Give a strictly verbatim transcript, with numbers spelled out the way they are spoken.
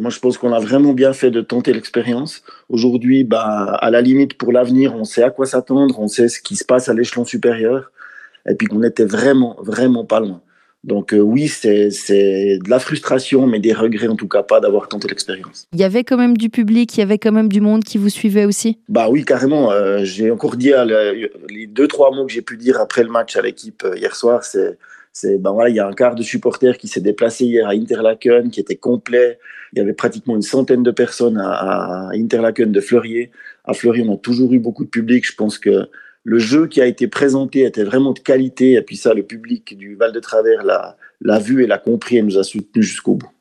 Moi, je pense qu'on a vraiment bien fait de tenter l'expérience. Aujourd'hui, bah, à la limite, pour l'avenir, on sait à quoi s'attendre, on sait ce qui se passe à l'échelon supérieur, et puis qu'on était vraiment, vraiment pas loin. Donc euh, oui, c'est, c'est de la frustration, mais des regrets en tout cas pas d'avoir tenté l'expérience. Il y avait quand même du public, il y avait quand même du monde qui vous suivait aussi? Bah oui, carrément. Euh, j'ai encore dit à le- les deux, trois mots que j'ai pu dire après le match à l'équipe euh, hier soir, c'est, c'est, ben voilà, il y a un quart de supporters qui s'est déplacé hier à Interlaken, qui était complet. Il y avait pratiquement une centaine de personnes à, à Interlaken de Fleurier. À Fleurier, on a toujours eu beaucoup de public. Je pense que le jeu qui a été présenté était vraiment de qualité. Et puis ça, le public du Val de Travers l'a, l'a vu et l'a compris et nous a soutenus jusqu'au bout.